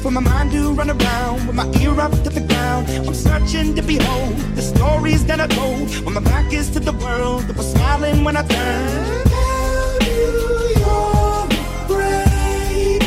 for my mind to run around, with my ear up to the ground. I'm searching to behold the stories that I told when my back is to the world that was smiling when I turned. Tell you you're great,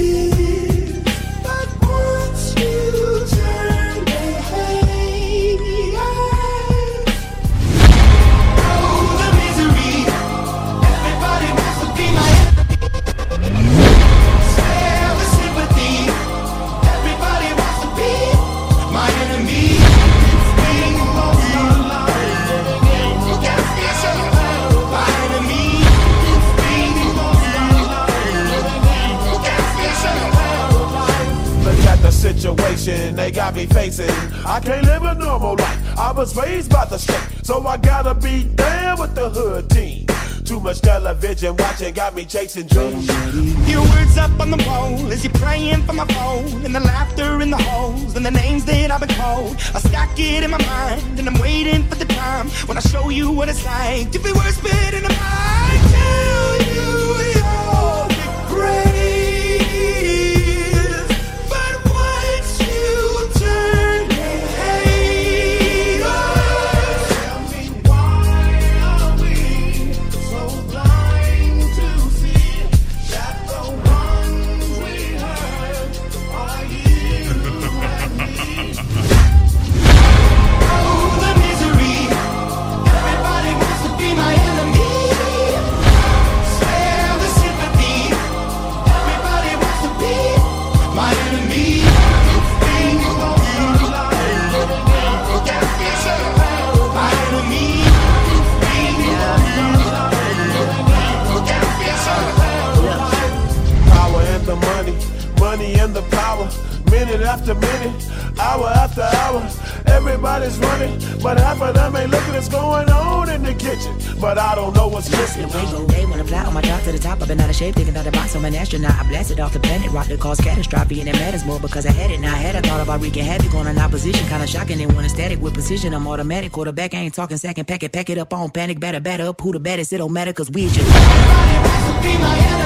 but once you turn, they hate us. Oh, the misery. Everybody wants to be my enemy. Spare the sympathy. Everybody wants to be my enemy. Being most alive. Look at yourself. My enemy. Being most alive. Look at yourself. Look at the situation they got me facing. I can't live a normal life. I was raised by the state, so I gotta be down with the hood team. Too much television watching got me chasing dreams. Your words up on the wall as you're praying for my phone, and the laughter in the halls and the names that I've been called. I stack it in my mind and I'm waiting for the time when I show you what it's like to be worse fit in a mind. Tell you you're the greatest, but once you turn, they hate us. Tell me why are we so blind to see that the ones we hurt are you and me? Oh, the misery. Everybody wants to be my enemy. Spare the sympathy. Everybody wants to be my enemy. Being most alive. Look at yourself. My enemy. Being most alive. Look at yourself. Power and the money, money and the power. Minute after minute, hour after hour. Everybody's running, but half of them ain't looking what's going on in the kitchen. But I don't know what's missing. The way go day when I fly on my job to the top. I've been out of shape, thinking out the box. I'm an astronaut. I blasted off the planet, rock that caused catastrophe, and it matters more because I had it. Now I had a thought about wreaking havoc on an opposition, kinda shocking. They want a static with precision. I'm automatic, quarterback. I ain't talking second, pack it up on panic, batter up. Who the baddest? It don't matter, cause we just. Everybody wants to be my enemy.